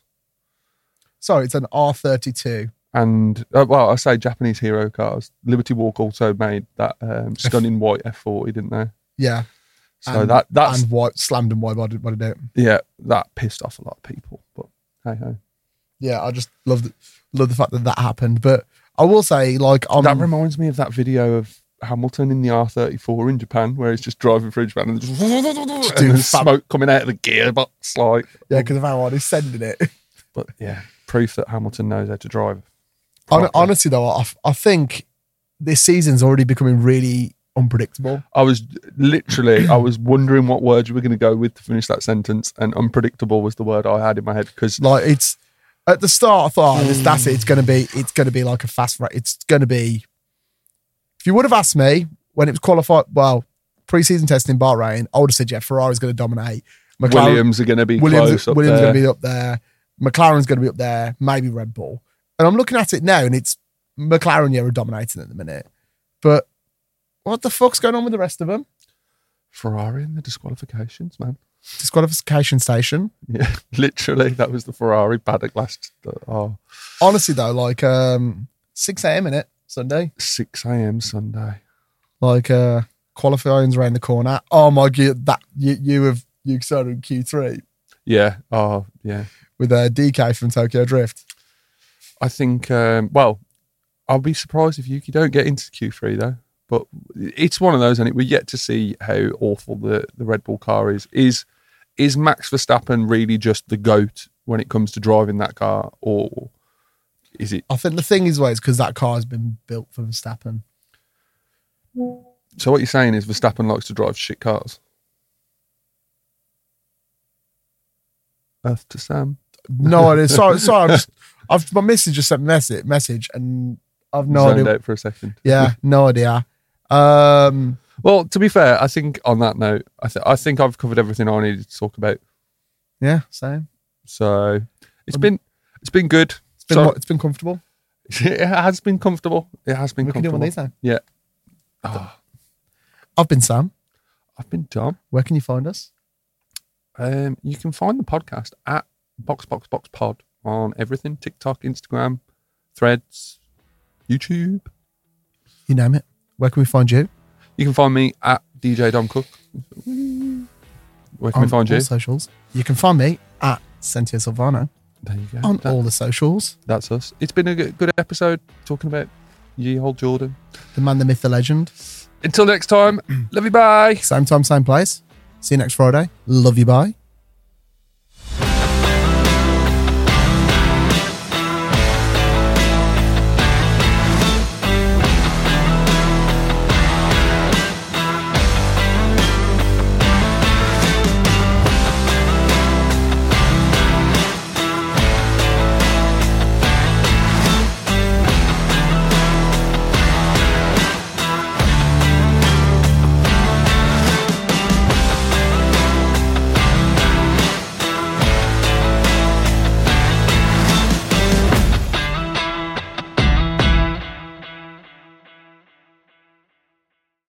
Sorry, it's an R thirty-two. And uh, well, I say Japanese hero cars. Liberty Walk also made that um, stunning white F forty, didn't they? Yeah. So and, that that's and white slammed and white body body it. yeah, that pissed off a lot of people. But hey ho. Yeah, I just love the, love the fact that that happened. But I will say, like, on That reminds me of that video of Hamilton in the R thirty-four in Japan, where he's just driving through Japan and, just, and doing there's fab- smoke coming out of the gearbox. Like, yeah, because of how hard he's sending it. but yeah, proof that Hamilton knows how to drive. Hon- properly. honestly, though, I, I think this season's already becoming really unpredictable. I was literally, I was wondering what word you were going to go with to finish that sentence, and unpredictable was the word I had in my head because Like it's at the start, I thought oh, this, that's it. It's gonna be, it's gonna be like a fast race. It's gonna be. If you would have asked me when it was qualified, well, pre-season testing in Bahrain, I would have said, yeah, Ferrari's going to dominate. McLaren, Williams are going to be Williams, close up Williams there. going to be up there. McLaren's going to be up there. Maybe Red Bull. And I'm looking at it now, and it's McLaren. Yeah, are dominating at the minute. But what the fuck's going on with the rest of them? Ferrari in the disqualifications, man. Disqualification station. Yeah, literally, that was the Ferrari paddock last. Oh, Honestly, though, like um, six a.m. in it Sunday. six a.m. Sunday. Like uh qualifying's around the corner. Oh my god, that you you have you started in Q three Yeah. Oh, yeah. with uh, D K from Tokyo Drift. I think. Um, well, I'll be surprised if Yuki don't get into Q three though. But it's one of those, and we're yet to see how awful the, the Red Bull car is. Is is Max Verstappen really just the GOAT when it comes to driving that car, or is it? I think the thing is, well, it's because that car has been built for Verstappen. So what you're saying is Verstappen likes to drive shit cars. Earth to Sam. No idea. Sorry, sorry. I'm just, I've, my missus just sent a message, message, and I've no zoned idea. out for a second. Yeah, no idea. Um, Well, to be fair, I think on that note, I, th- I think I've covered everything I needed to talk about. yeah, same. So it's Um, been it's been good. It's been So- it's been comfortable. It has been comfortable. It has been We can do one comfortable. of these now. Yeah. Oh, I've been Sam. I've been Tom. Where can you find us? Um, you can find the podcast at Box Box Box Pod on everything: TikTok, Instagram, Threads, YouTube. You name it. Where can we find you? You can find me at D J Dom Cook. Where can On we find all you? socials. You can find me at Sentio Silvano There you go. on That- all the socials. that's us. It's been a good good episode talking about ye old Jordan. The man, the myth, the legend. Until next time, love you, bye. Same time, same place. See you next Friday. Love you, bye.